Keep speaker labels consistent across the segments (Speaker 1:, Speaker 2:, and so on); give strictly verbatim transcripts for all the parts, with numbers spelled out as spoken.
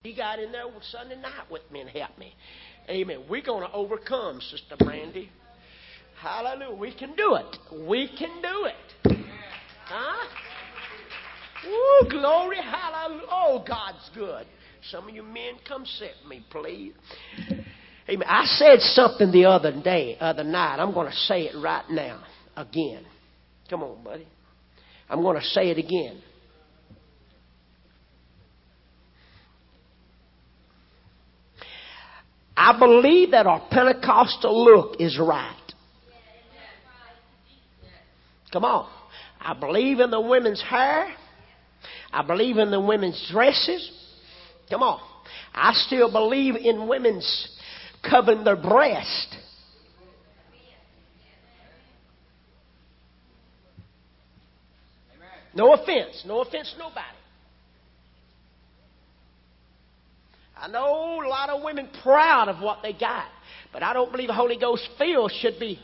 Speaker 1: He got in there Sunday night with me and helped me. Amen. We're going to overcome, Sister Brandy. Hallelujah. We can do it. We can do it. Huh? Ooh, glory. Hallelujah. Oh, God's good. Some of you men, come sit with me, please. Amen. I said something the other day, other night. I'm going to say it right now again. Come on, buddy. I'm going to say it again. I believe that our Pentecostal look is right. Come on. I believe in the women's hair. I believe in the women's dresses. Come on. I still believe in women's covering their breast. No offense. No offense to nobody. I know a lot of women proud of what they got, but I don't believe the Holy Ghost filled should be.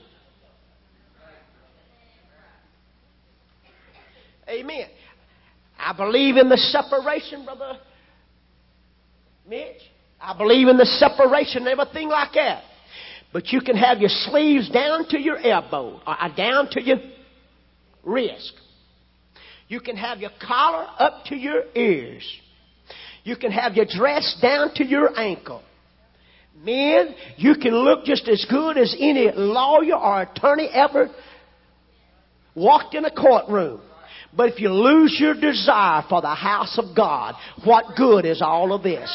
Speaker 1: Amen. I believe in the separation, Brother Mitch. I believe in the separation and everything like that. But you can have your sleeves down to your elbow, or down to your wrist. You can have your collar up to your ears. You can have your dress down to your ankle. Men, you can look just as good as any lawyer or attorney ever walked in a courtroom. But if you lose your desire for the house of God, what good is all of this?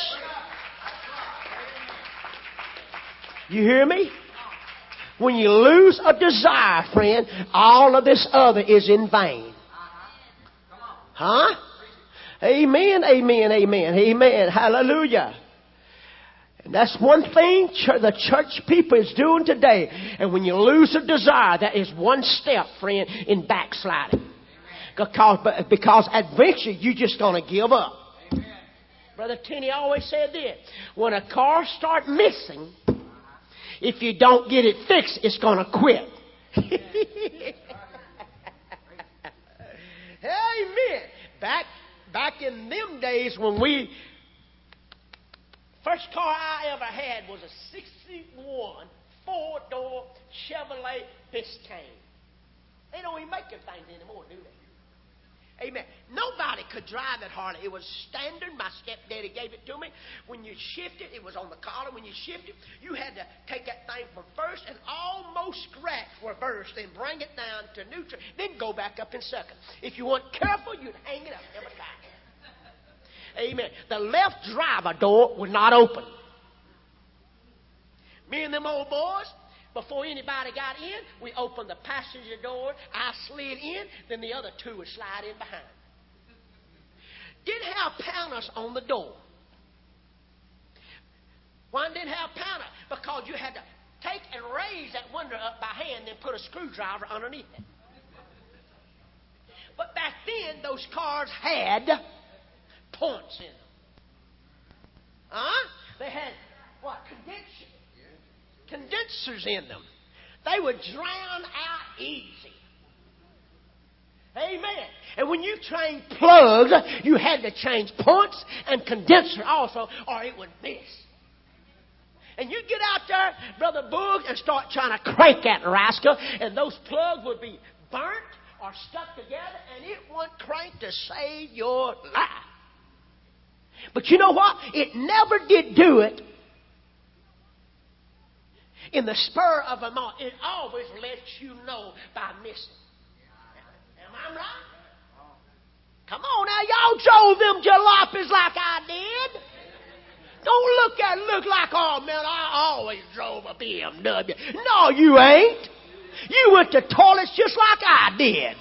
Speaker 1: You hear me? When you lose a desire, friend, all of this other is in vain. Huh? Amen, amen, amen, amen. Hallelujah. And that's one thing the church people is doing today. And when you lose a desire, that is one step, friend, in backsliding. Because, because eventually you're just going to give up. Amen. Brother Tenney always said this. When a car starts missing, if you don't get it fixed, it's going to quit. Amen. Back, back in them days when we... First car I ever had was a sixty-one four-door Chevrolet Biscayne. They don't even make them things anymore, do they? Amen. Nobody could drive that Harley. It was standard. My stepdaddy gave it to me. When you shifted, it was on the collar. When you shifted, you had to take that thing from first and almost scratch reverse, then bring it down to neutral, then go back up in second. If you weren't careful, you'd hang it up every time. Amen. The left driver door would not open. Me and them old boys, before anybody got in, we opened the passenger door. I slid in, then the other two would slide in behind. Didn't have counters on the door. Why didn't have counter? Because you had to take and raise that window up by hand, then put a screwdriver underneath it. But back then, those cars had points in them. Huh? They had what? Condensers. Condensers in them. They would drown out easy. Amen. And when you changed plugs, you had to change points and condenser also, or it would miss. And you get out there, Brother Boog, and start trying to crank that rascal, and those plugs would be burnt or stuck together, and it wouldn't crank to save your life. But you know what? It never did do it in the spur of a moment. It always lets you know by missing. Am I right? Come on now, y'all drove them jalopies like I did. Don't look at it look like, oh man, I always drove a B M W. No, you ain't. You went to toilets just like I did.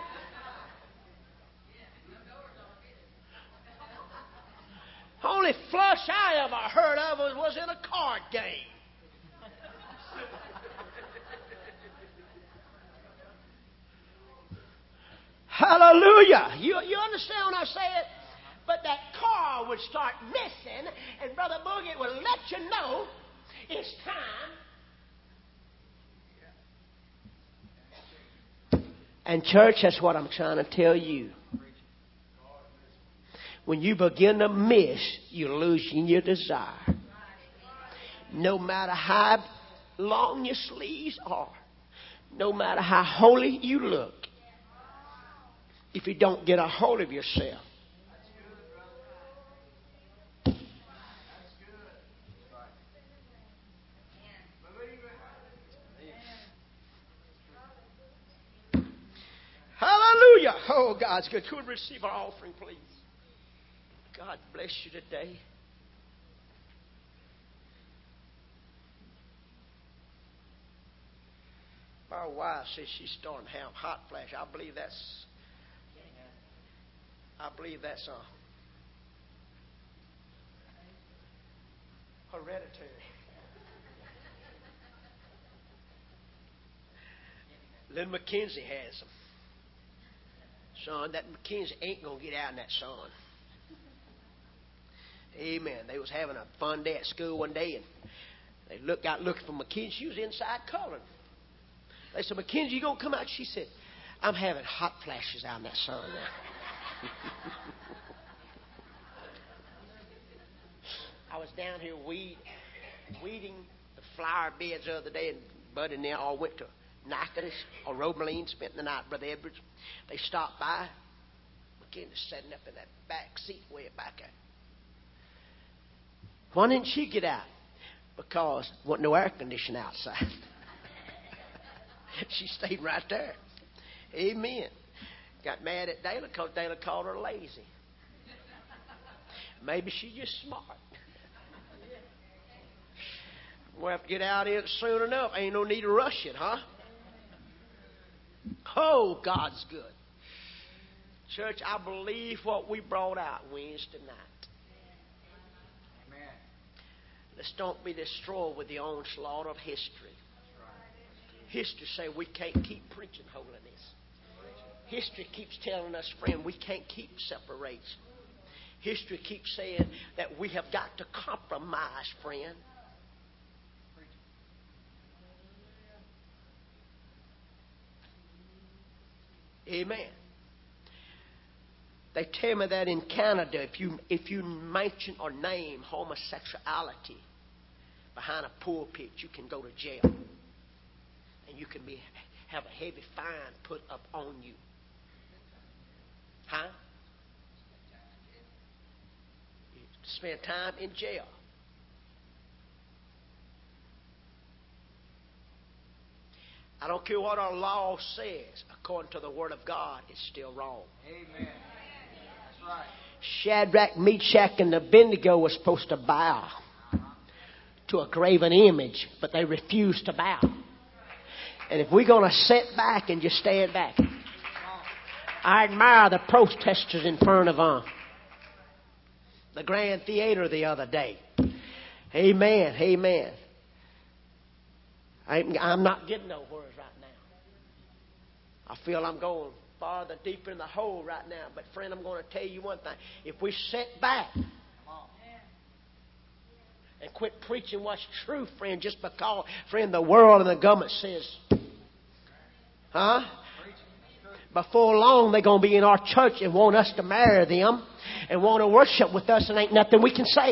Speaker 1: Only flush I ever heard of was in a card game. Hallelujah. You, you understand when I say it? But that car would start missing, and Brother Boogie would let you know it's time. And church, that's what I'm trying to tell you. When you begin to miss, you're losing your desire. No matter how long your sleeves are, no matter how holy you look, if you don't get a hold of yourself, hallelujah. Oh, God's good. Could we receive our offering, please? God bless you today. My wife says she's starting to have hot flash. I believe that's, I believe that's uh, hereditary. Lynn McKenzie has them. Son, that McKenzie ain't going to get out in that sun. Amen. They was having a fun day at school one day, and they looked out looking for Mackenzie. She was inside coloring. They said, Mackenzie, you going to come out? She said, I'm having hot flashes out in that sun now. I was down here weed, weeding the flower beds the other day, and Bud and they all went to Natchitoches or Romaline, spent the night with Brother Edwards. They stopped by. Mackenzie's sitting up in that back seat way back there. Why didn't she get out? Because there wasn't no air conditioning outside. She stayed right there. Amen. Got mad at Dayla because Dayla called her lazy. Maybe she's just smart. We'll have to get out of it soon enough. Ain't no need to rush it, huh? Oh, God's good. Church, I believe what we brought out Wednesday night. Amen. Let's don't be destroyed with the onslaught of history. History say we can't keep preaching holiness. History keeps telling us, friend, we can't keep separation. History keeps saying that we have got to compromise, friend. Amen. They tell me that in Canada, if you if you mention or name homosexuality behind a pulpit, you can go to jail, and you can be have a heavy fine put up on you. Huh? You spend time in jail. I don't care what our law says. According to the Word of God, it's still wrong. Amen. That's right. Shadrach, Meshach, and Abednego were supposed to bow to a graven image, but they refused to bow. And if we're going to sit back and just stand back, I admire the protesters in front of uh, the Grand Theater the other day. Amen. Amen. I'm not getting nowhere right now. I feel I'm going farther, deeper in the hole right now. But, friend, I'm going to tell you one thing. If we sit back and quit preaching what's true, friend, just because, friend, the world and the government says, huh? Before long, they're going to be in our church and want us to marry them and want to worship with us, and ain't nothing we can say.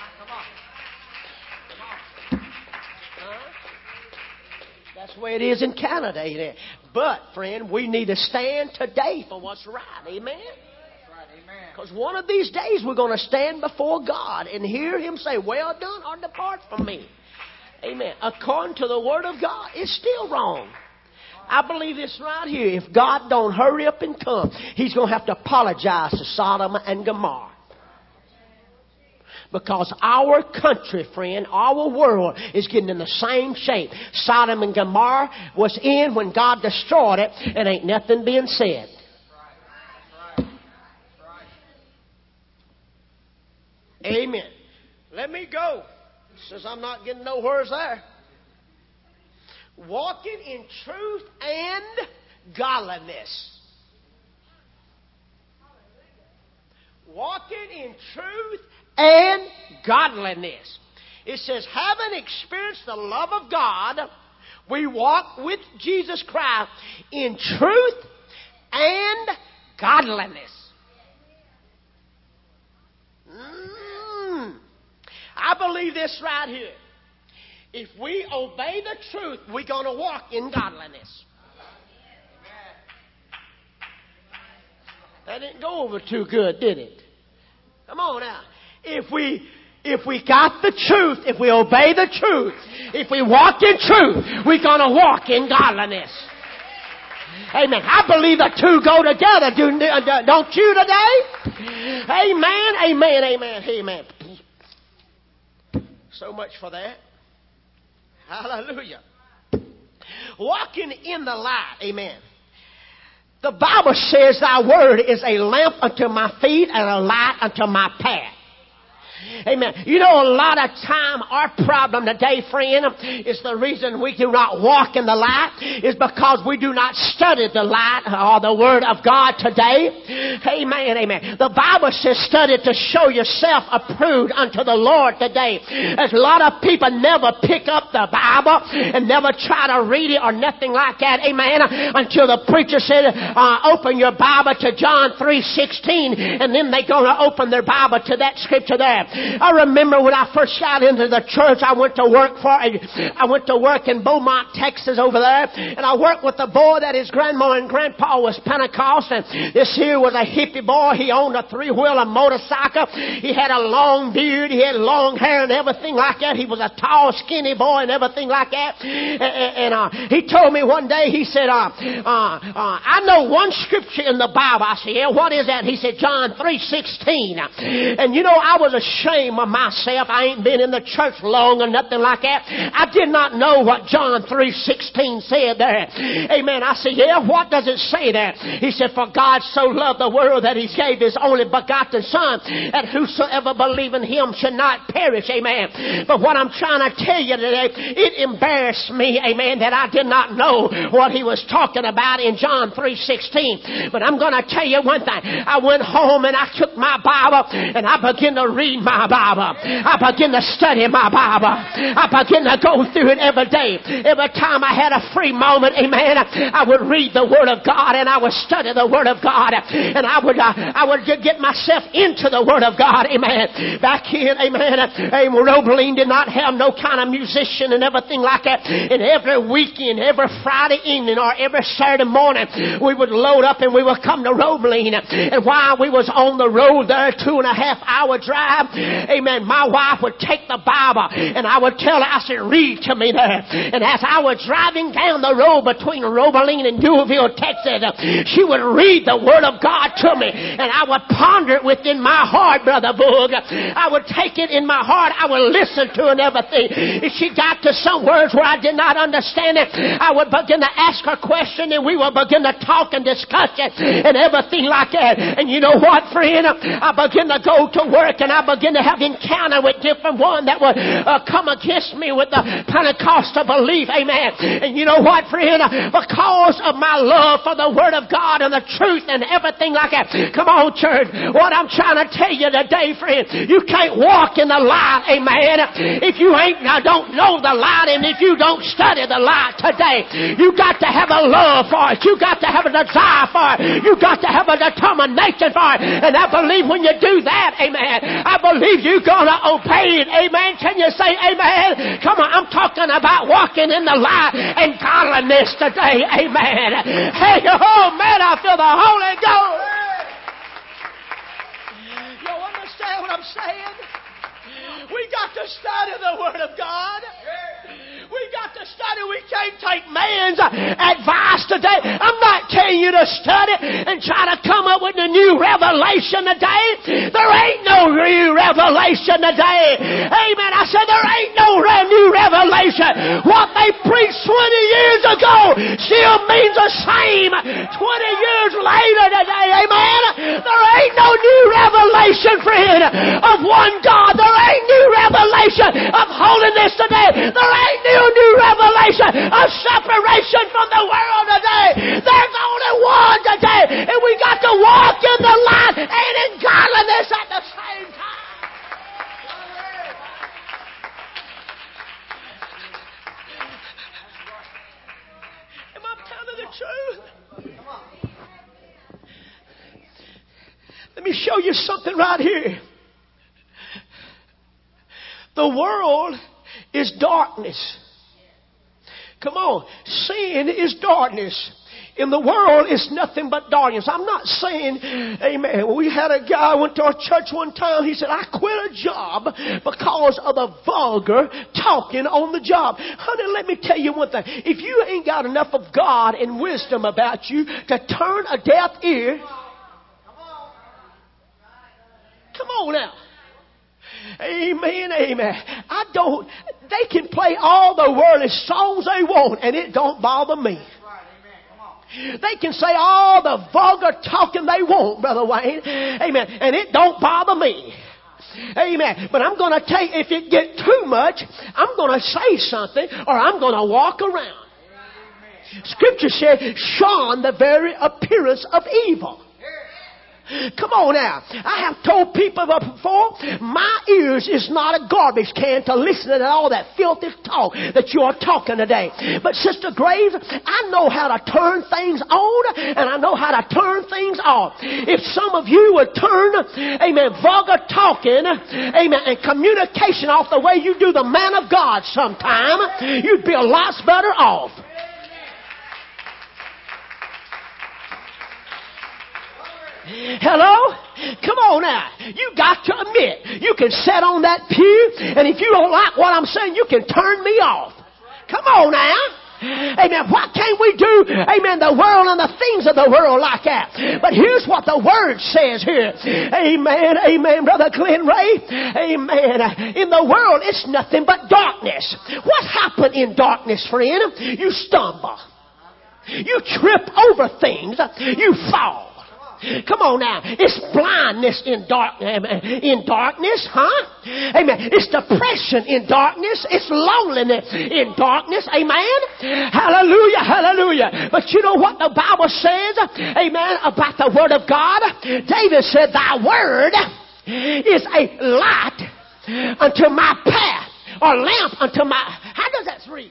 Speaker 1: That's the way it is in Canada, ain't it? But, friend, we need to stand today for what's right. Amen? Because one of these days we're going to stand before God and hear Him say, well done, or depart from me. Amen. According to the Word of God, it's still wrong. I believe this right here. If God don't hurry up and come, He's going to have to apologize to Sodom and Gomorrah. Because our country, friend, our world is getting in the same shape Sodom and Gomorrah was in when God destroyed it, and ain't nothing being said. Amen. Let me go, since I'm not getting nowhere there. Walking in truth and godliness. Walking in truth and godliness. It says, having experienced the love of God, we walk with Jesus Christ in truth and godliness. I believe this right here. If we obey the truth, we're going to walk in godliness. That didn't go over too good, did it? Come on now. If we if we got the truth, if we obey the truth, if we walk in truth, we're going to walk in godliness. Amen. I believe the two go together, don't you today? Amen, amen, amen, amen. So much for that. Hallelujah. Walking in the light. Amen. The Bible says thy word is a lamp unto my feet and a light unto my path. Amen. You know, a lot of time our problem today, friend, is the reason we do not walk in the light is because we do not study the light or the Word of God today. Amen, amen. The Bible says study to show yourself approved unto the Lord today. There's a lot of people never pick up the Bible and never try to read it or nothing like that. Amen. Until the preacher said, uh, open your Bible to John three sixteen, and then they're going to open their Bible to that scripture there. I remember when I first got into the church, I went to work for, I went to work in Beaumont, Texas over there, and I worked with a boy that his grandma and grandpa was Pentecost, and this here was a hippie boy. He owned a three-wheeler motorcycle. He had a long beard. He had long hair and everything like that. He was a tall, skinny boy and everything like that. And, and uh, he told me one day, he said, uh, uh, uh, I know one scripture in the Bible. I said, yeah, what is that? He said, John three sixteen. And you know, I was ashamed of myself. I ain't been in the church long or nothing like that. I did not know what John three sixteen said there. Amen. I said, yeah, what does it say there? He said, for God so loved the world that he gave his only begotten Son, that whosoever believe in him should not perish. Amen. But what I'm trying to tell you today, it embarrassed me, amen, that I did not know what he was talking about in John three sixteen. But I'm going to tell you one thing. I went home and I took my Bible and I began to read my Bible. I begin to study my Bible. I begin to go through it every day. Every time I had a free moment, amen, I would read the Word of God and I would study the Word of God and I would uh, I would get myself into the Word of God, amen. Back here, amen, amen, Robeline did not have no kind of musician and everything like that. And every weekend, every Friday evening or every Saturday morning, we would load up and we would come to Robeline. And while we was on the road there, two and a half hour drive, amen, my wife would take the Bible and I would tell her, I said, read to me there. And as I was driving down the road between Robeline and Newville, Texas, she would read the Word of God to me and I would ponder it within my heart, Brother Boog. I would take it in my heart. I would listen to it and everything. If she got to some words where I did not understand it, I would begin to ask her question and we would begin to talk and discuss it and everything like that. And you know what, friend? I begin to go to work and I begin to have encounter with different one that would uh, come against me with the Pentecostal belief. Amen. And you know what, friend? Because of my love for the Word of God and the truth and everything like that. Come on, church. What I'm trying to tell you today, friend, you can't walk in the light. Amen. If you ain't, uh, don't know the light and if you don't study the light today, you got to have a love for it. You got to have a desire for it. You got to have a determination for it. And I believe when you do that, amen, I believe you're going to obey it. Amen. Can you say amen? Come on, I'm talking about walking in the light and godliness today. Amen. Hey, oh man, I feel the Holy Ghost. You understand what I'm saying? We got to study the Word of God. We got to study. We can't take man's advice today. I'm not telling you to study and try to come up with a new revelation today. There ain't no new revelation today. Amen. I said there ain't no new revelation. What they preached twenty years ago still means the same twenty years later today. Amen. There ain't no new revelation, friend, of one God. There ain't new revelation of holiness today. There ain't new new revelation of separation from the world today. There's only one today, and we got to walk in the light and in godliness at the same time. Am I telling the truth? Let me show you something right here. The world is darkness. Come on. Sin is darkness. In the world, it's nothing but darkness. I'm not saying, amen. We had a guy went to our church one time. He said, I quit a job because of the vulgar talking on the job. Honey, let me tell you one thing. If you ain't got enough of God and wisdom about you to turn a deaf ear, come on now. Amen, amen. I don't, they can play all the worldly songs they want and it don't bother me. They can say all the vulgar talking they want, Brother Wayne. Amen. And it don't bother me. Amen. But I'm going to take, if it get too much, I'm going to say something or I'm going to walk around. Scripture says, shun the very appearance of evil. Come on now. I have told people before, my ears is not a garbage can to listen to all that filthy talk that you are talking today. But Sister Graves, I know how to turn things on and I know how to turn things off. If some of you would turn, amen, vulgar talking, amen, and communication off the way you do the man of God sometime, you'd be a lot better off. Hello? Come on now. You got to admit, you can sit on that pew, and if you don't like what I'm saying, you can turn me off. Come on now. Amen. Why can't we do, amen, the world and the things of the world like that? But here's what the Word says here. Amen, amen, Brother Glenn Ray. Amen. In the world, it's nothing but darkness. What happened in darkness, friend? You stumble. You trip over things. You fall. Come on now. It's blindness in dark, in darkness, huh? Amen. It's depression in darkness. It's loneliness in darkness. Amen. Hallelujah, hallelujah. But you know what the Bible says, amen, about the Word of God? David said, thy Word is a light unto my path, or lamp unto my... How does that read?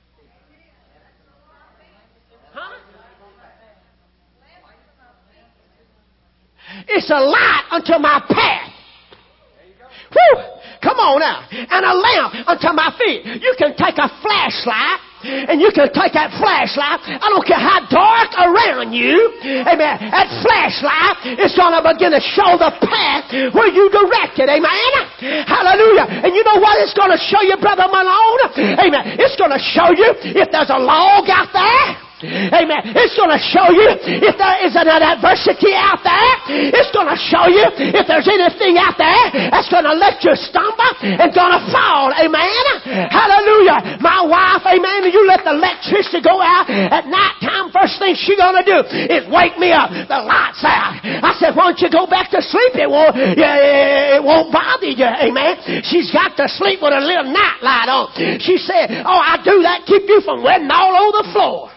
Speaker 1: It's a light unto my path. Whew. Come on now. And a lamp unto my feet. You can take a flashlight and you can take that flashlight. I don't care how dark around you. Amen. That flashlight is going to begin to show the path where you directed. Amen. Hallelujah. And you know what it's going to show you, Brother Malone? Amen. It's going to show you if there's a log out there. Amen. It's going to show you if there is an adversity out there. It's going to show you if there's anything out there that's going to let you stumble and going to fall. Amen. Hallelujah. My wife, amen, you let the electricity go out at night time. First thing she's going to do is wake me up. The light's out. I said, why don't you go back to sleep? It won't, yeah, it won't bother you. Amen. She's got to sleep with a little night light on. She said, oh, I do that. Keep you from wetting all over the floor.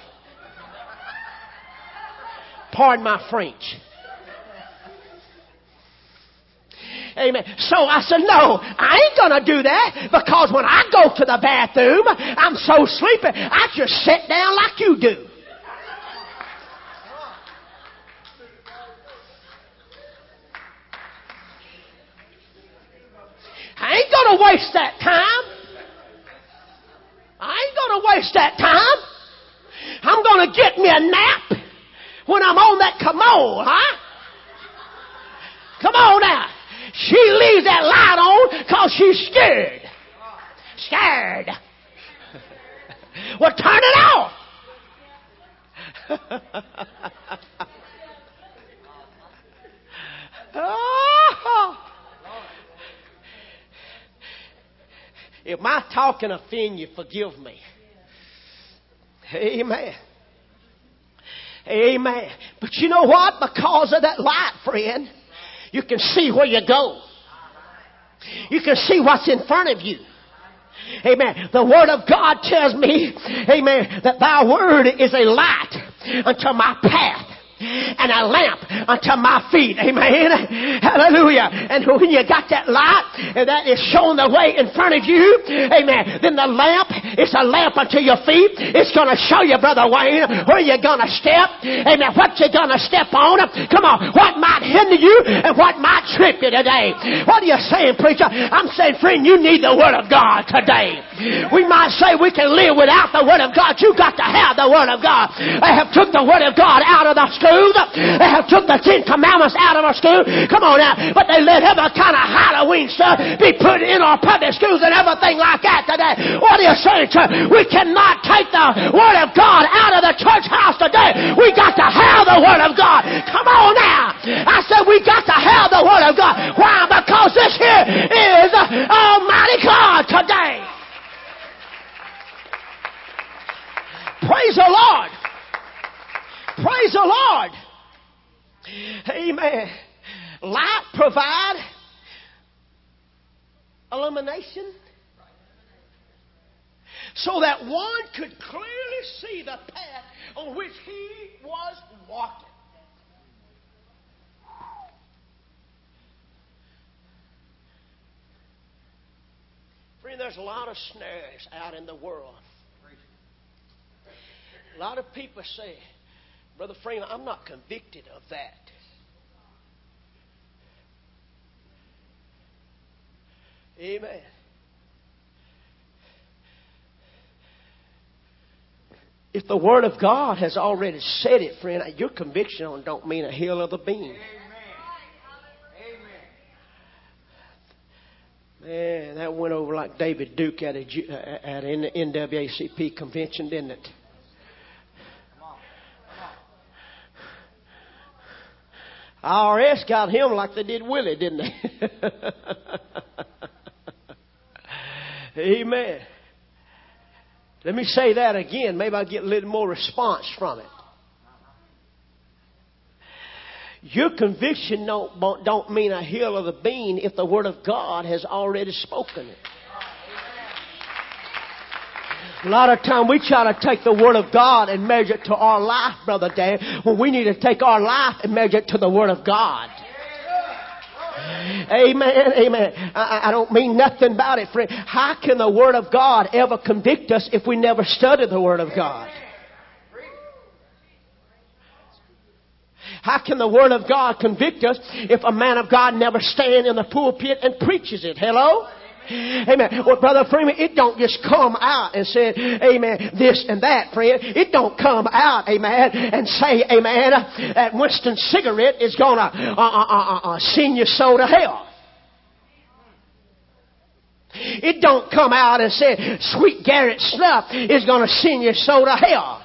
Speaker 1: Pardon my French. Amen. So I said, no, I ain't going to do that because when I go to the bathroom, I'm so sleepy, I just sit down like you do. I ain't going to waste that time. I ain't going to waste that time. I'm going to get me a nap when I'm on that commode, huh? Come on now. She leaves that light on because she's scared. Scared. Well, turn it off. Oh. If my talking offend you, forgive me. Amen. Amen. But you know what? Because of that light, friend, you can see where you go. You can see what's in front of you. Amen. The Word of God tells me, amen, that thy Word is a light unto my path. and a lamp unto my feet. Amen. Hallelujah. And when you got that light and that is showing the way in front of you, amen, then the lamp is a lamp unto your feet. It's going to show you, Brother Wayne, where you're going to step. Amen. What you're going to step on. Come on. What might hinder you and what might trip you today. What are you saying, preacher? I'm saying, friend, you need the Word of God today. We might say we can live without the Word of God. You got to have the Word of God. They have took the Word of God out of the schools. They have took the Ten Commandments out of our school. Come on now. But they let every kind of Halloween stuff be put in our public schools and everything like that today. What are you saying, church? We cannot take the Word of God out of the church house today. We got to have the Word of God. Come on now. I said we got to have the Word of God. Why? Because this here is Almighty God today. Praise the Lord. Praise the Lord. Amen. Light provide illumination so that one could clearly see the path on which he was walking. Friend, there's a lot of snares out in the world. A lot of people say, Brother Freeman, I'm not convicted of that. Amen. If the Word of God has already said it, friend, your conviction on don't mean a hill of the beam. Man, that went over like David Duke at, a, at an N double A C P convention, didn't it? I R S got him like they did Willie, didn't they? Amen. Let me say that again. Maybe I'll get a little more response from it. Your conviction don't, don't mean a hill of the beam if the Word of God has already spoken it. A lot of time we try to take the Word of God and measure it to our life, Brother Dan, when we need to take our life and measure it to the Word of God. Amen, amen. I, I don't mean nothing about it, friend. How can the Word of God ever convict us if we never study the Word of God? How can the Word of God convict us if a man of God never stand in the pulpit and preaches it? Hello? Amen. Well, Brother Freeman, it don't just come out and say, amen, this and that, friend. It don't come out, amen, and say, amen, that Winston cigarette is going to uh, uh, uh, uh, send your soul to hell. It don't come out and say, sweet Garrett snuff is going to send your soul to hell.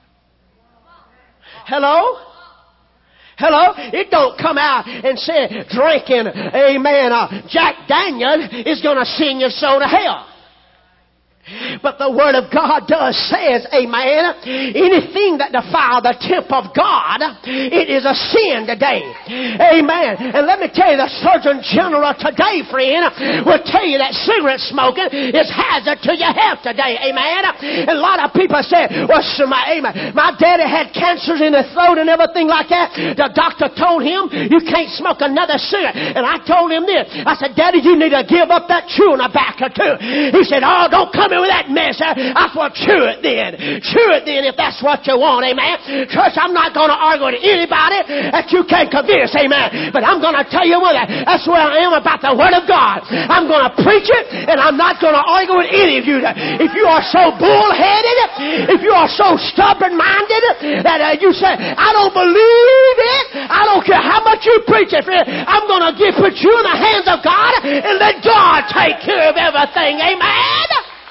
Speaker 1: Hello? Hello? It don't come out and say drinking, amen, uh, Jack Daniel is going to send your soul to hell. But the Word of God does says, amen, anything that defile the temple of God, it is a sin today. Amen. And let me tell you, the Surgeon General today, friend, will tell you that cigarette smoking is hazard to your health today. Amen. And a lot of people say, well, so my, amen, my daddy had cancers in his throat and everything like that. The doctor told him, you can't smoke another cigarette. And I told him this. I said, Daddy, you need to give up that chewing tobacco too. He said, oh, don't come with that mess. I will chew it then. Chew it then if that's what you want. Amen. Church, I'm not going to argue with anybody that you can't convince. Amen. But I'm going to tell you what, that's where I am about the Word of God. I'm going to preach it and I'm not going to argue with any of you. If you are so bullheaded, if you are so stubborn-minded that uh, you say, I don't believe it, I don't care how much you preach it, friend, I'm going to give, put you in the hands of God and let God take care of everything. Amen.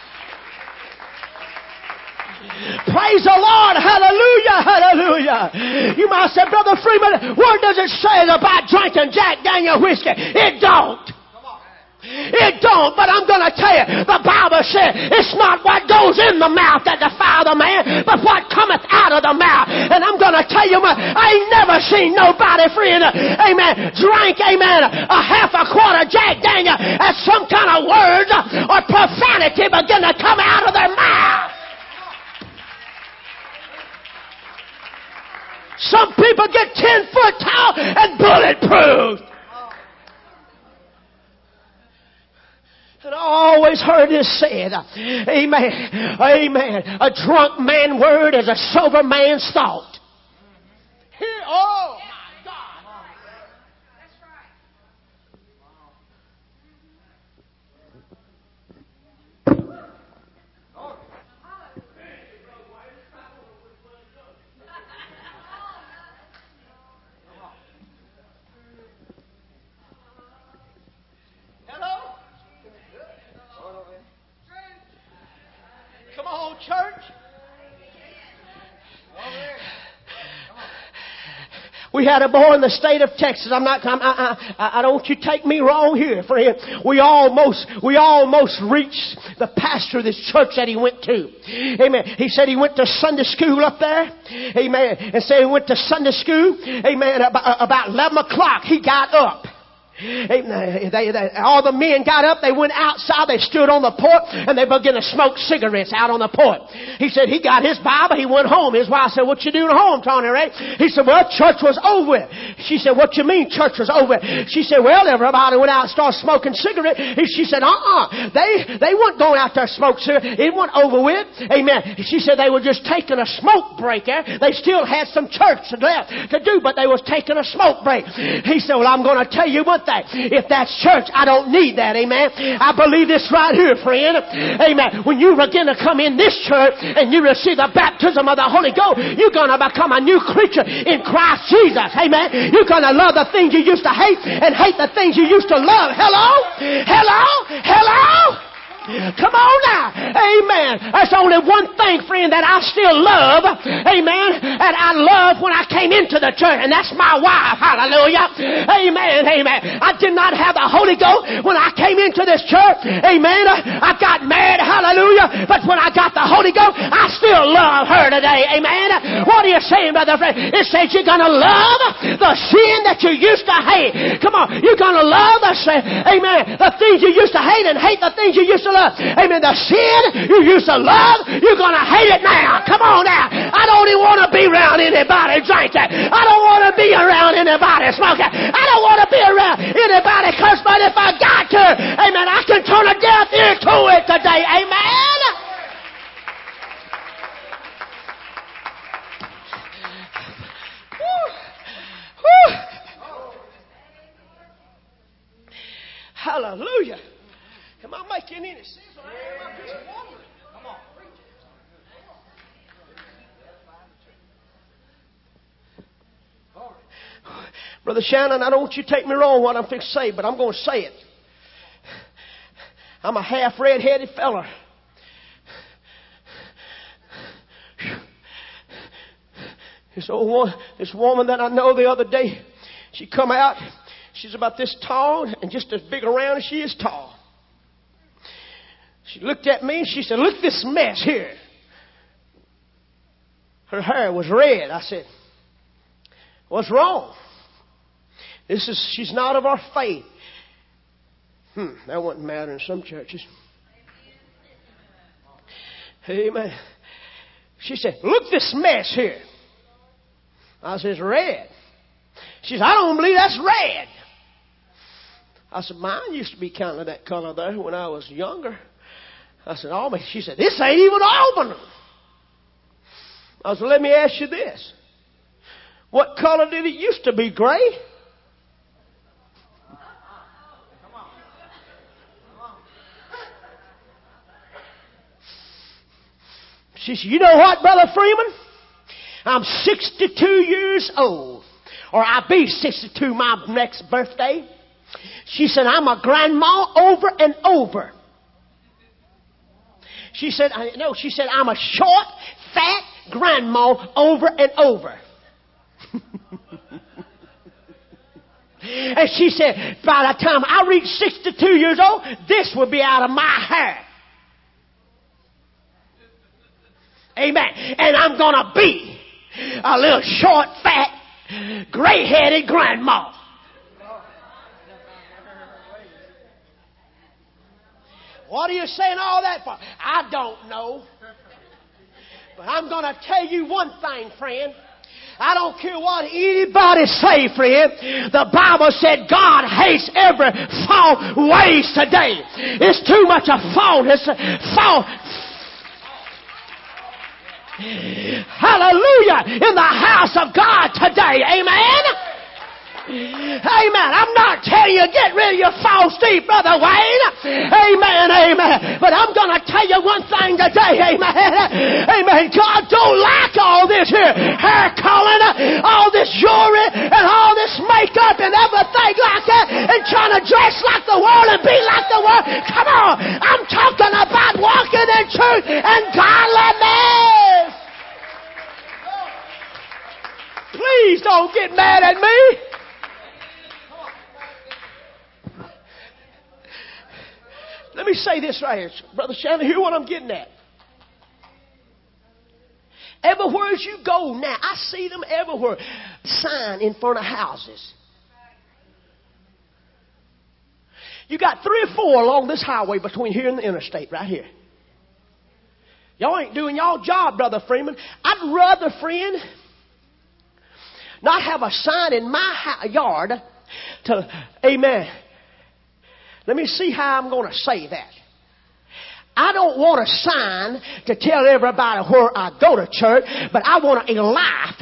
Speaker 1: Praise the Lord. Hallelujah. Hallelujah. You might say, Brother Freeman, what does it say about drinking Jack Daniel whiskey? It don't. It don't, but I'm going to tell you, the Bible said it's not what goes in the mouth that defile the man, but what cometh out of the mouth. And I'm going to tell you, I ain't never seen nobody, friend, amen, drink, amen, a half a quart of Jack Daniel as some kind of words or profanity begin to come out of their mouth. Some people get ten foot tall and bulletproof. And I always heard this said, amen, amen, a drunk man's word is a sober man's thought. Here, oh my God. That's right. Hello? Come on, church. We had a boy in the state of Texas. I'm not. I'm, I, I, I don't want you to take me wrong here, friend. We almost, we almost reached the pastor of this church that he went to. Amen. He said he went to Sunday school up there. Amen. And said he went to Sunday school. Amen. About, about eleven o'clock, he got up. They, they, they, all the men got up, they went outside, they stood on the porch, and they began to smoke cigarettes out on the porch. He said he got his Bible, he went home. His wife said, "What you doing home, Tony Ray?" He said, "Well, church was over with." She said, "What you mean church was over with?" She said, "Well, everybody went out and started smoking cigarettes." She said, uh-uh. They, they weren't going out there to smoke cigarettes. It wasn't over with. Amen. She said they were just taking a smoke break there. They still had some church left to do, but they was taking a smoke break. He said, "Well, I'm going to tell you one thing. If that's church, I don't need that." Amen. I believe this right here, friend. Amen. When you begin to come in this church and you receive the baptism of the Holy Ghost, you're going to become a new creature in Christ Jesus. Amen. You're going to love the things you used to hate and hate the things you used to love. Hello? Hello? Hello? Come on now. Amen. There's only one thing, friend, that I still love. Amen. And I love when I came into the church. And that's my wife. Hallelujah. Amen. Amen. I did not have the Holy Ghost when I came into this church. Amen. I got married. Hallelujah. But when I got the Holy Ghost, I still love her today. Amen. What are you saying, brother friend? It says you're going to love the sin that you used to hate. Come on. You're going to love the sin. Amen. The things you used to hate and hate the things you used to love. Amen. The sin you used to love, you're going to hate it now. Come on now. I don't even want to be around anybody drinking. I don't want to be around anybody smoking. I don't want to be around anybody cursed. But if I got to, amen, I can turn a deaf ear to it today. Amen. Woo. Woo. Hallelujah. Am I making any sense? Am I just wondering? Come on, preach it. Brother Shannon, I don't want you to take me wrong what I'm fixing to say, but I'm going to say it. I'm a half red-headed fella. This old one, this woman that I know the other day, she come out. She's about this tall and just as big around as she is tall. She looked at me and she said, "Look at this mess here." Her hair was red. I said, "What's wrong?" This is, she's not of our faith. Hmm, that wouldn't matter in some churches. Amen. She said, "Look at this mess here." I said, "It's red." She said, "I don't believe that's red." I said, "Mine used to be kind of that color there when I was younger." I said, "Oh," she said, "This ain't even Auburn." I said, "Let me ask you this. What color did it used to be? Gray?" She said, "You know what, Brother Freeman? I'm sixty-two years old. Or I'll be sixty-two my next birthday." She said, "I'm a grandma over and over." She said, I, no, she said, "I'm a short, fat grandma over and over." And she said, "By the time I reach sixty-two years old, this will be out of my hair." Amen. And I'm going to be a little short, fat, gray-headed grandma. What are you saying all that for? I don't know. But I'm going to tell you one thing, friend. I don't care what anybody say, friend. The Bible said God hates every false ways today. It's too much of fault. It's fault. Hallelujah. In the house of God today. Amen. Amen. I'm not telling you get rid of your false teeth, Brother Wayne. Amen. Amen. But I'm going to tell you one thing today. Amen. Amen. God don't like all this here hair coloring, all this jewelry, and all this makeup and everything like that, and trying to dress like the world and be like the world. Come on. I'm talking about walking in truth and godliness. Please don't get mad at me. Let me say this right here. Brother Shannon, hear what I'm getting at. Everywhere you go now, I see them everywhere. Sign in front of houses. You got three or four along this highway between here and the interstate right here. Y'all ain't doing y'all job, Brother Freeman. I'd rather, friend, not have a sign in my yard to, amen. Let me see how I'm going to say that. I don't want a sign to tell everybody where I go to church, but I want a life.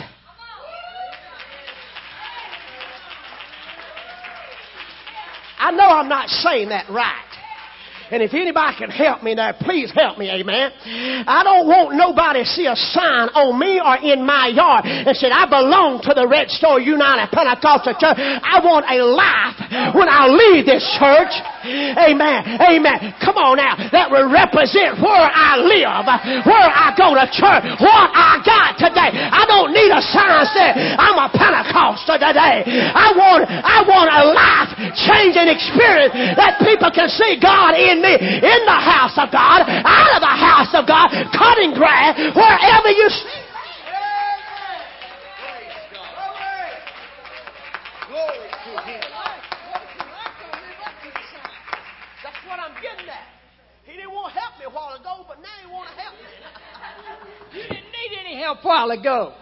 Speaker 1: I know I'm not saying that right. And if anybody can help me there, please help me, amen. I don't want nobody to see a sign on me or in my yard that said, I belong to the Red Star United Pentecostal Church. I want a life when I leave this church. Amen. Amen. Come on now. That will represent where I live, where I go to church, what I got today. I don't need a sign saying I'm a Pentecostal today. I want, I want a life-changing experience that people can see God in me, in the house of God, out of the house of God, cutting grass, wherever you see. That's what I'm getting at. He didn't want to help me a while ago, but now he wants to help me.
Speaker 2: You didn't need any help a while ago.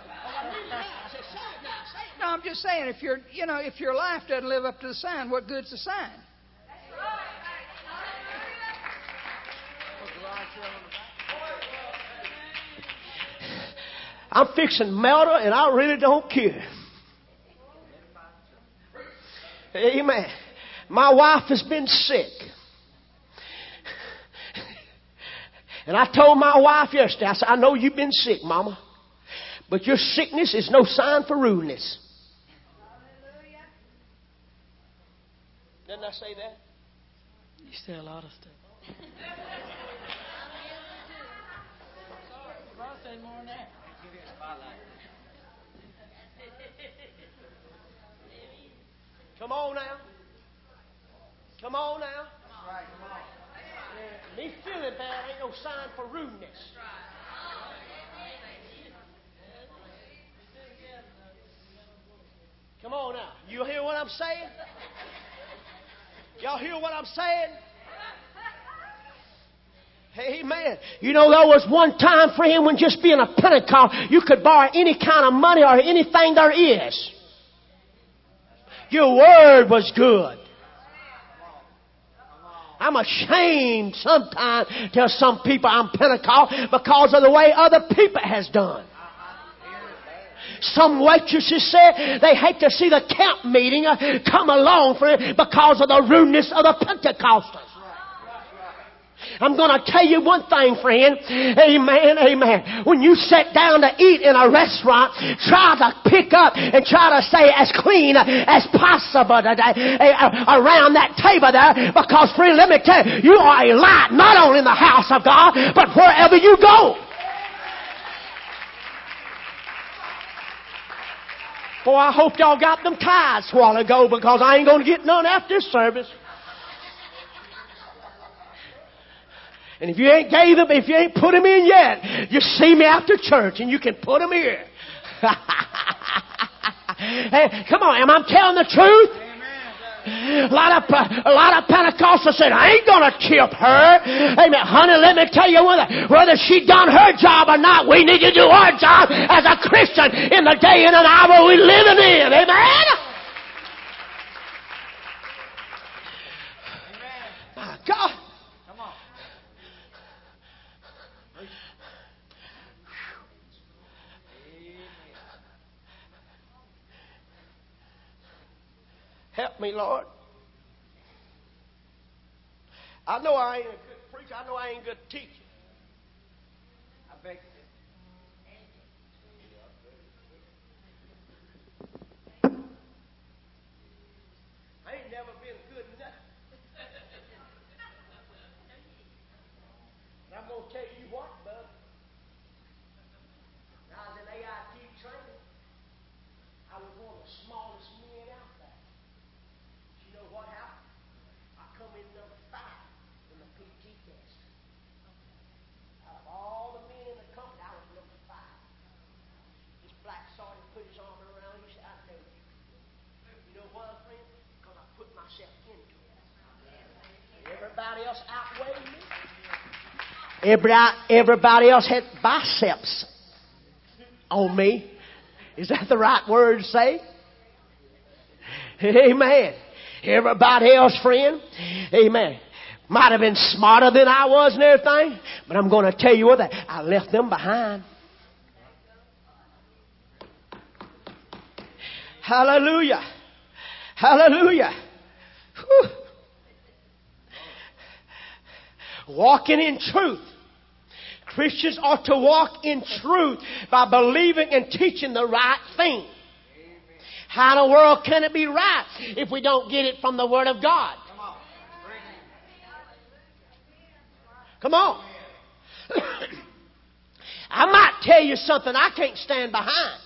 Speaker 2: No, I'm just saying, if your, you know, if your life doesn't live up to the sign, what good's the sign?
Speaker 1: I'm fixing murder and I really don't care. Amen. My wife has been sick. And I told my wife yesterday, I said, I know you've been sick, Mama, but your sickness is no sign for rudeness. Didn't I say that?
Speaker 2: You say a lot of stuff. I'll say more than that.
Speaker 1: Come on now. Come on now. Me feeling bad ain't no sign for rudeness. Come on now. You hear what I'm saying? Y'all hear what I'm saying? Amen. You know, there was one time, friend, when just being a Pentecost, you could borrow any kind of money or anything there is. Your word was good. I'm ashamed sometimes to tell some people I'm Pentecost because of the way other people has done. Some waitresses said they hate to see the camp meeting come along for it because of the rudeness of the Pentecostals. I'm going to tell you one thing, friend. Amen, amen. When you sit down to eat in a restaurant, try to pick up and try to stay as clean as possible today around that table there. Because, friend, let me tell you, you are a light not only in the house of God, but wherever you go. Boy, I hope y'all got them tithes a while ago, because I ain't going to get none after this service. And if you ain't gave them, if you ain't put them in yet, just see me after church and you can put them here. Hey, come on, am I telling the truth? Amen. A lot of a lot of Pentecostals said, I ain't gonna tip her. Amen. Honey, let me tell you whether, whether she done her job or not, we need to do our job as a Christian in the day and an hour we living in. Amen. My God.
Speaker 2: Come on.
Speaker 1: Help me, Lord. I know I ain't a good preacher. I know I ain't a good teacher. I beg you. I ain't never been good enough. And I'm going to tell you what, bud. When I was in A I T training, I was one of the smallest men out there. You know what happened? I come in number five in the P T test. Out of all the men in the company, I was number five. This black sergeant put his arm around me. He said, I know you. You know why, friend? Because I put myself into it. Everybody else outweighed me. Everybody, everybody else had biceps on me. Is that the right word to say? Amen. Everybody else, friend, amen, might have been smarter than I was and everything, but I'm going to tell you what, I left them behind. Hallelujah. Hallelujah. Whew. Walking in truth. Christians ought to walk in truth by believing and teaching the right thing. How in the world can it be right if we don't get it from the Word of God? Come on. I might tell you something I can't stand behind.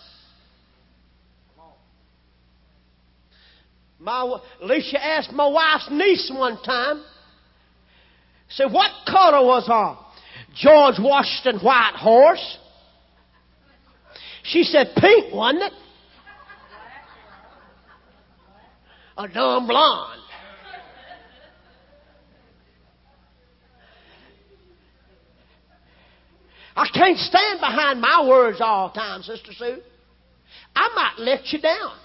Speaker 1: My, Alicia asked my wife's niece one time, said, what color was our George Washington white horse? She said, pink, wasn't it? A dumb blonde. I can't stand behind my words all the time, Sister Sue. I might let you down.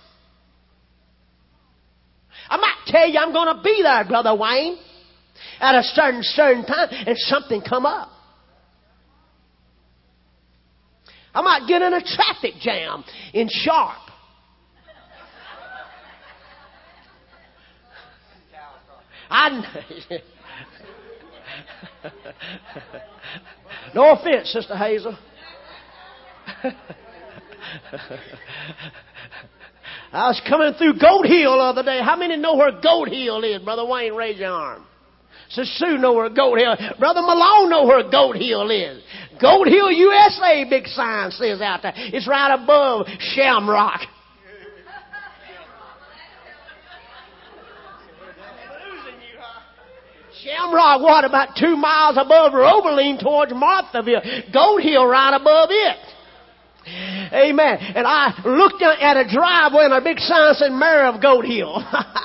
Speaker 1: I might tell you I'm going to be there, Brother Wayne, at a certain certain time, and something come up. I might get in a traffic jam in Sharp. I no offense, Sister Hazel. I was coming through Goat Hill the other day. How many know where Goat Hill is? Brother Wayne, raise your arm. Sister Sue know where Goat Hill is. Brother Malone know where Goat Hill is. Goat Hill, U S A, big sign says out there. It's right above Shamrock. Shamrock, what, about two miles above Roebeline towards Marthaville. Goat Hill right above it. Amen. And I looked at a driveway and a big sign said, Mayor of Goat Hill.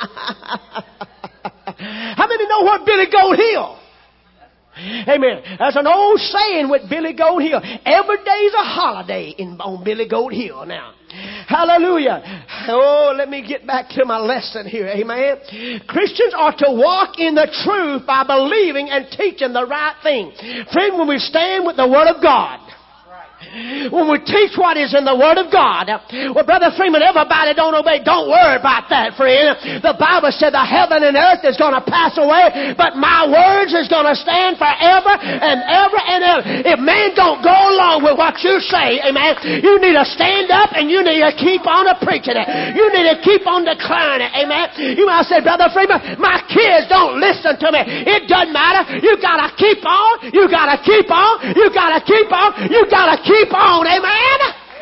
Speaker 1: How many know where Billy Goat Hill? Amen. There's an old saying with Billy Goat Hill. Every day's a holiday in, on Billy Goat Hill now. Hallelujah. Oh, let me get back to my lesson here. Amen. Christians are to walk in the truth by believing and teaching the right thing. Friend, when we stand with the Word of God, when we teach what is in the Word of God, well, Brother Freeman, everybody don't obey. Don't worry about that, friend. The Bible said the heaven and earth is going to pass away, but my words is going to stand forever and ever and ever. If man don't go along with what you say, amen, you need to stand up and you need to keep on preaching it. You need to keep on declaring it, amen. You might say, Brother Freeman, my kids don't listen to me. It doesn't matter. You got to keep on. You got to keep on. You got to keep on. You got to keep Keep on, amen?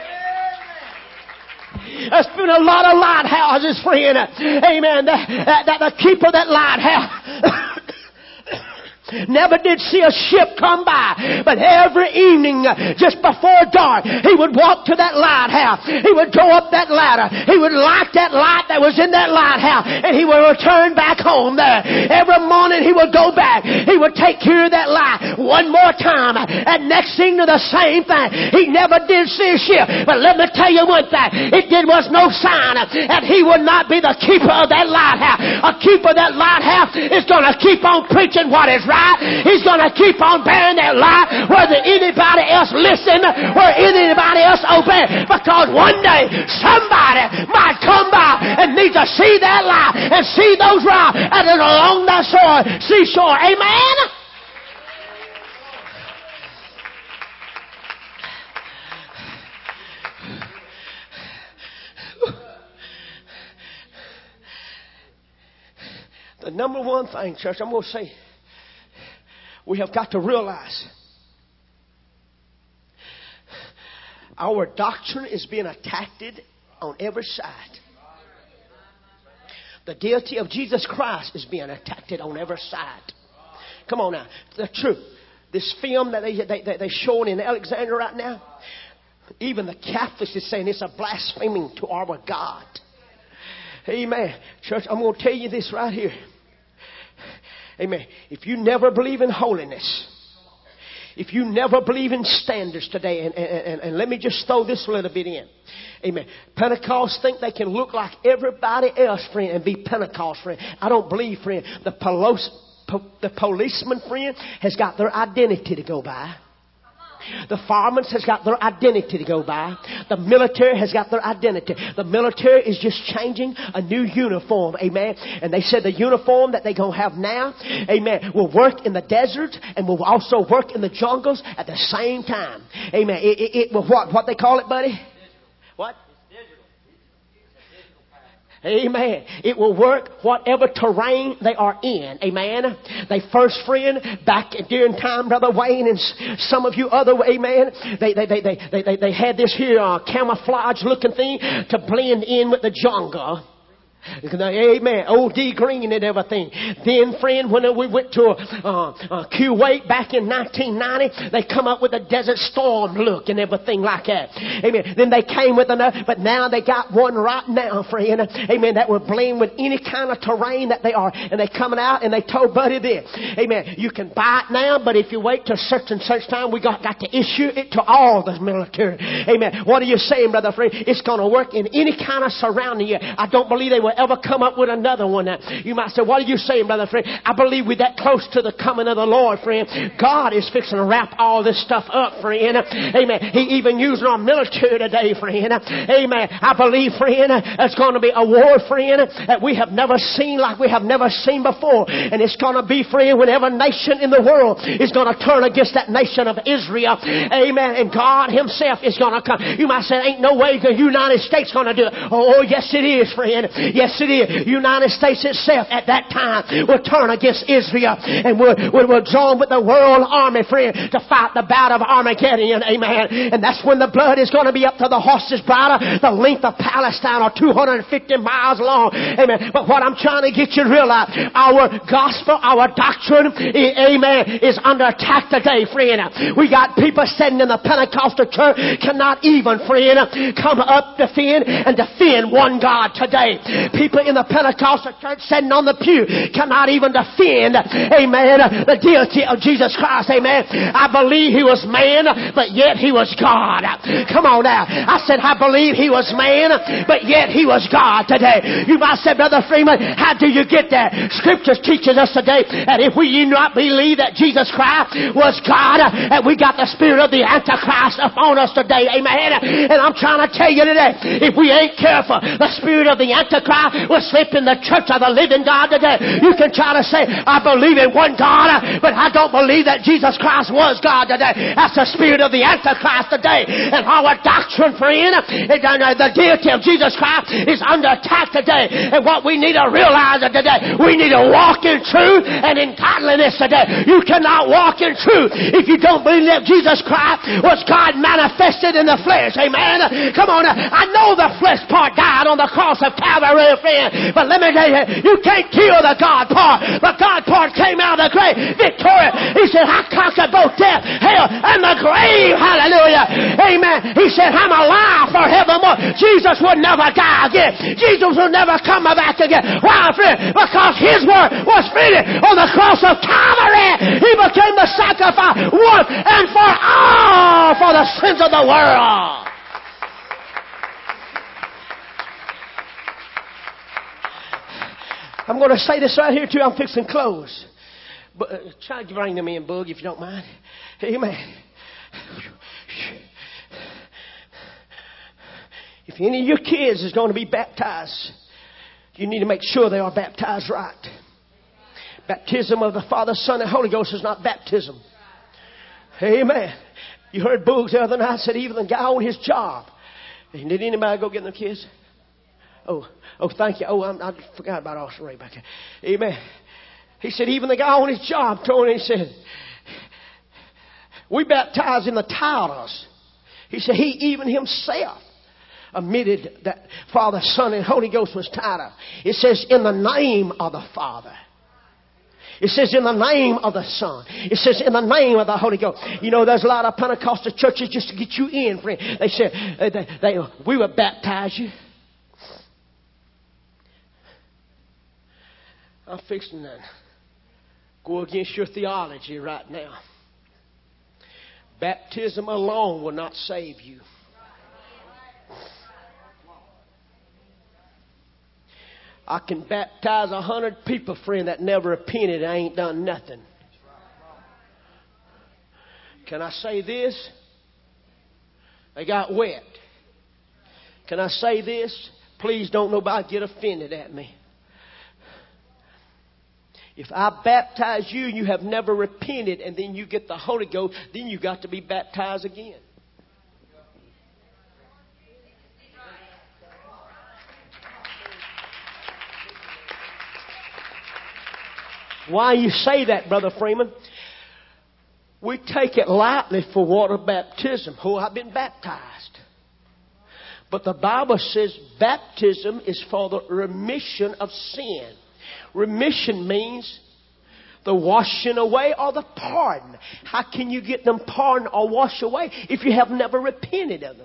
Speaker 1: There's been a lot of lighthouses, friend. Amen. That, that, that the keeper of that lighthouse Never did see a ship come by. But every evening, just before dark, he would walk to that lighthouse. He would go up that ladder. He would light that light that was in that lighthouse. And he would return back home there. Every morning he would go back. He would take care of that light one more time. And next thing to the same thing. He never did see a ship. But let me tell you one thing. It did was no sign that he would not be the keeper of that lighthouse. A keeper of that lighthouse is going to keep on preaching what is right. He's going to keep on bearing that light whether anybody else listen or anybody else obey. Because one day somebody might come by and need to see that light and see those rods and along that shore, seashore. Amen? The number one thing, church, I'm going to say, we have got to realize our doctrine is being attacked on every side. The deity of Jesus Christ is being attacked on every side. Come on now. The truth. This film that they, they, they, they're showing in Alexandria right now, even the Catholics is saying it's a blaspheming to our God. Amen. Church, I'm going to tell you this right here. Amen. If you never believe in holiness, if you never believe in standards today, and, and, and, and let me just throw this a little bit in. Amen. Pentecostals think they can look like everybody else, friend, and be Pentecost, friend. I don't believe, friend. The, polos, po, the policeman, friend, has got their identity to go by. The fireman has got their identity to go by. The military has got their identity. The military is just changing a new uniform. Amen. And they said the uniform that they're going to have now, amen, will work in the deserts and will also work in the jungles at the same time. Amen. It, it, it will what? What they call it, buddy? What? Amen. It will work whatever terrain they are in. Amen. They first, friend, back during time, Brother Wayne, and some of you other, amen, they they they they they, they, they had this here uh, camouflage looking thing to blend in with the jungle. Amen. O D green and everything. Then, friend, when we went to uh, uh, Kuwait back in nineteen ninety, they come up with a Desert Storm look and everything like that. Amen. Then they came with another, but now they got one right now, friend. Amen. That will blend with any kind of terrain that they are. And they coming out and they told Buddy this. Amen. You can buy it now, but if you wait till such and such time, we got, got to issue it to all the military. Amen. What are you saying, Brother Friend? It's going to work in any kind of surrounding you. I don't believe they will ever come up with another one. You might say, what are you saying, Brother Friend? I believe we're that close to the coming of the Lord, friend. God is fixing to wrap all this stuff up, friend. Amen. He even using our military today, friend. Amen. I believe, friend, it's going to be a war, friend, that we have never seen like we have never seen before. And it's going to be, friend, whenever nation in the world is going to turn against that nation of Israel. Amen. And God himself is going to come. You might say, ain't no way the United States going to do it. Oh, yes it is, friend. Yes it is. United States itself at that time will turn against Israel and will, will, will join with the world army, friend, to fight the battle of Armageddon. Amen. And that's when the blood is going to be up to the horse's bridle. The length of Palestine are two hundred fifty miles long. Amen. But what I'm trying to get you to realize, our gospel, our doctrine, amen, is under attack today, friend. We got people sitting in the Pentecostal church cannot even, friend, come up defend and defend one God today. People in the Pentecostal church sitting on the pew cannot even defend, amen, the deity of Jesus Christ. Amen. I believe he was man, but yet he was God. Come on now. I said I believe he was man, but yet he was God today. You might say, Brother Freeman, how do you get that? Scripture teaches us today that if we do not believe that Jesus Christ was God, and we got the spirit of the Antichrist upon us today. Amen. And I'm trying to tell you today, if we ain't careful, the spirit of the Antichrist will slip in the church of the living God today. You can try to say, I believe in one God, but I don't believe that Jesus Christ was God today. That's the spirit of the Antichrist today. And our doctrine, friend, the deity of Jesus Christ is under attack today. And what we need to realize today, we need to walk in truth and in godliness today. You cannot walk in truth if you don't believe that Jesus Christ was God manifested in the flesh. Amen. Come on. I know the flesh part died on the cross of Calvary. here, friend. But let me tell you, you can't kill the God part. The God part came out of the grave victorious. He said, I conquered both death, hell, and the grave. Hallelujah. Amen. He said, I'm alive forevermore. Jesus would never die again. Jesus will never come back again. Why, friend? Because His word was finished on the cross of Calvary. He became the sacrifice once and for all for the sins of the world. I'm going to say this right here too. I'm fixing to close. But uh, try to bring them in, Bug, if you don't mind. Amen. If any of your kids is going to be baptized, you need to make sure they are baptized right. Baptism of the Father, Son, and Holy Ghost is not baptism. Amen. You heard Boogs the other night said even the guy on his job. Did anybody go get them kids? Oh, oh, thank you. Oh, I'm, I forgot about Austin Ray back there. Amen. He said even the guy on his job told him, he said, we baptize in the titles. He said he even himself admitted that Father, Son, and Holy Ghost was tied up. It says in the name of the Father. It says in the name of the Son. It says in the name of the Holy Ghost. You know, there's a lot of Pentecostal churches just to get you in, friend. They said, they, they, we will baptize you. I'm fixing that. Go against your theology right now. Baptism alone will not save you. I can baptize a hundred people, friend, that never repented and ain't done nothing. Can I say this? They got wet. Can I say this? Please don't nobody get offended at me. If I baptize you and you have never repented and then you get the Holy Ghost, then you got to be baptized again. Why you say that, Brother Freeman? We take it lightly for water baptism. Oh, I've been baptized. But the Bible says baptism is for the remission of sin. Remission means the washing away or the pardon. How can you get them pardoned or washed away if you have never repented of them?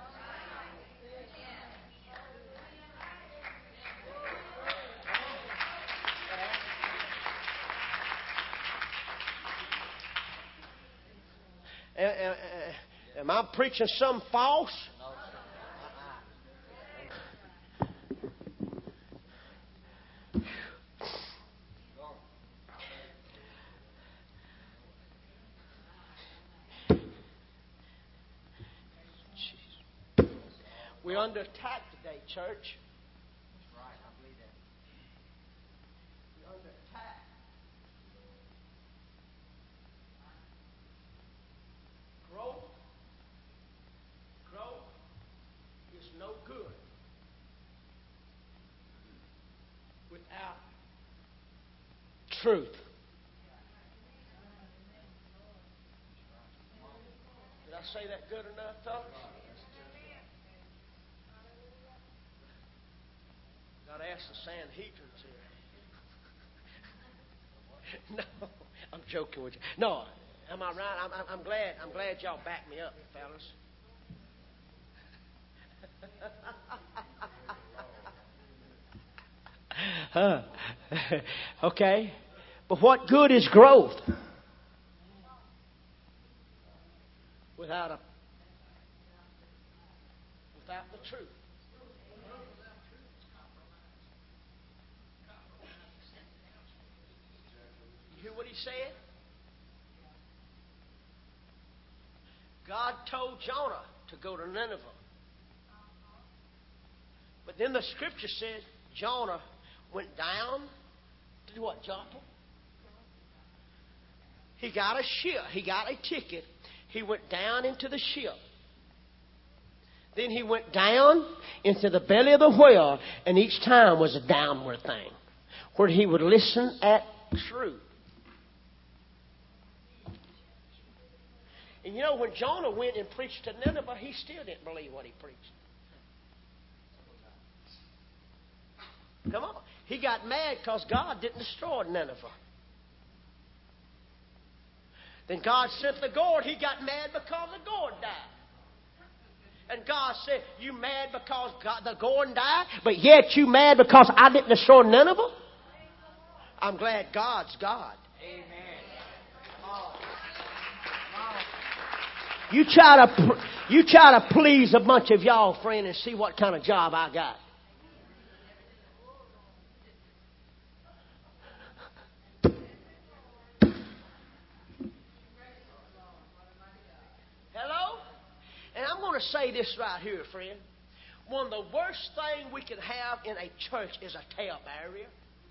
Speaker 1: Am I preaching something false? We're under attack today, church. That's right, I believe that. We're under attack. Growth, growth is no good without truth. Did I say that good enough, folks? Got to ask the Sanhedrins here. No, I'm joking with you. No, am I right? I'm, I'm, I'm glad. I'm glad y'all back me up, fellas. huh. Okay, but what good is growth without a without the truth? What he said? God told Jonah to go to Nineveh. But then the scripture says Jonah went down to what, Joppa? He got a ship. He got a ticket. He went down into the ship. Then he went down into the belly of the whale, and each time was a downward thing, where he would listen at truth. And you know, when Jonah went and preached to Nineveh, he still didn't believe what he preached. Come on. He got mad because God didn't destroy Nineveh. Then God sent the gourd. He got mad because the gourd died. And God said, you mad because God, the gourd died, but yet you mad because I didn't destroy Nineveh? I'm glad God's God. Amen. You try to you try to please a bunch of y'all, friend, and see what kind of job I got. Hello? And I'm going to say this right here, friend. One of the worst things we can have in a church is a tail barrier.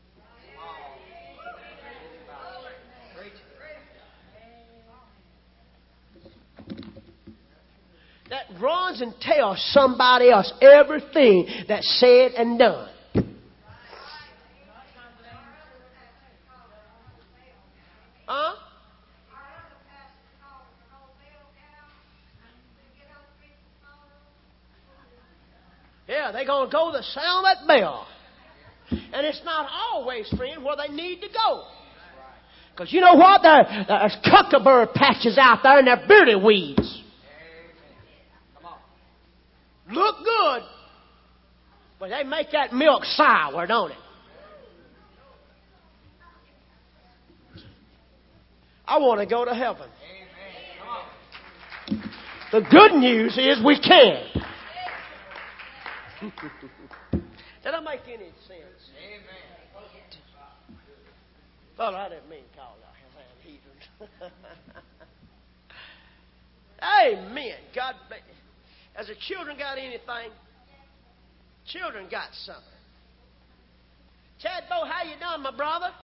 Speaker 1: That runs and tells somebody else everything that's said and done. Huh? Yeah, they're going to go to sound that bell. And it's not always, friend, where they need to go. Because you know what? There, there's cuckabird patches out there and they're beardy weeds. Look good, but they make that milk sour, don't it? I want to go to heaven. The good news is we can. Did that make any sense? Well, I didn't mean to call y'all heathens. Amen. God bless. Has the children got anything? Children got something. Chad Bo, how you doing, my brother?